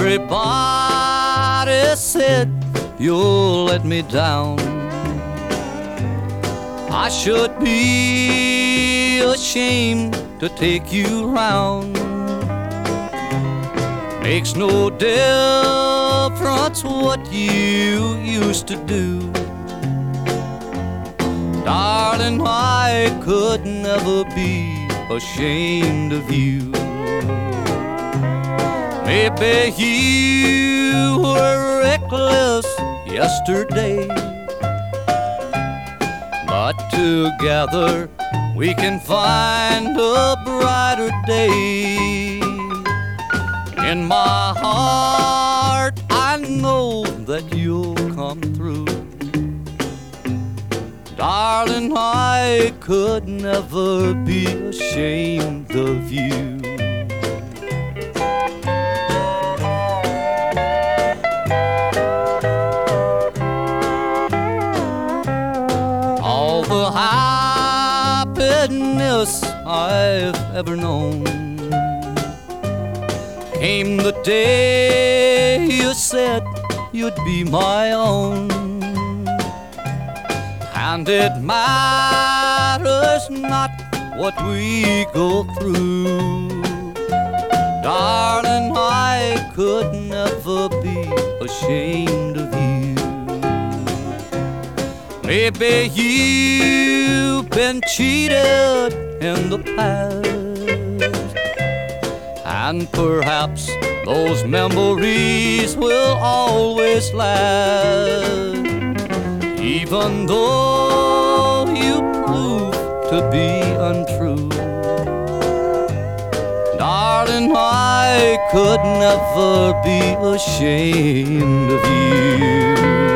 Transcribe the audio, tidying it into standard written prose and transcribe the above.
Everybody said you'll let me down. I should be ashamed to take you round. Makes no difference what you used to do. Darling, I could never be ashamed of you. Maybe you were reckless yesterday, but together we can find a brighter day. In my heart I know that you'll come through. Darling, I could never be ashamed of you. All the happiness I've ever known came the day you said you'd be my own. And it matters not what we go through. Darling, I could never be ashamed of you. Maybe you've been cheated in the past, and perhaps those memories will always last. Even though you prove to be untrue, darling, I could never be ashamed of you.